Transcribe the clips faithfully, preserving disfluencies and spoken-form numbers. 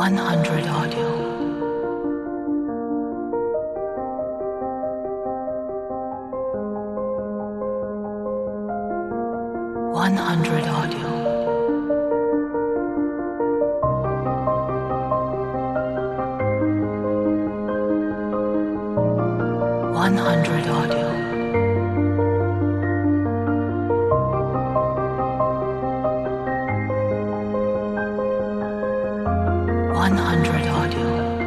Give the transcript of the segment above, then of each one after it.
one hundred audio. one hundred audio. one hundred audio. one hundred audio.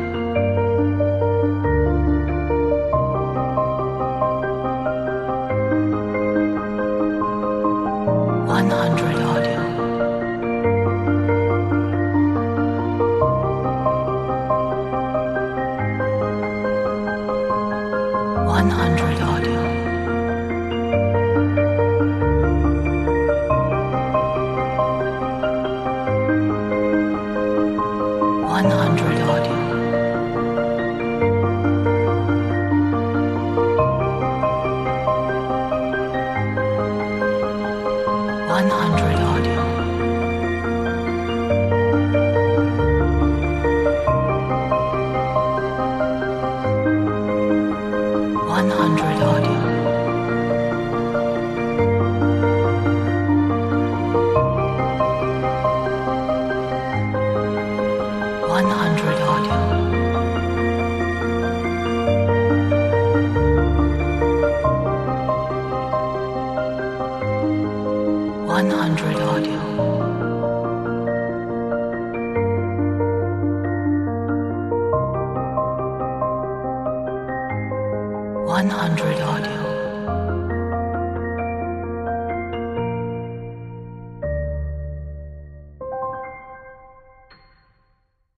one hundred audio. one hundred audio. one hundred audio. one hundred audio. one hundred audio. one hundred audio. one hundred audio.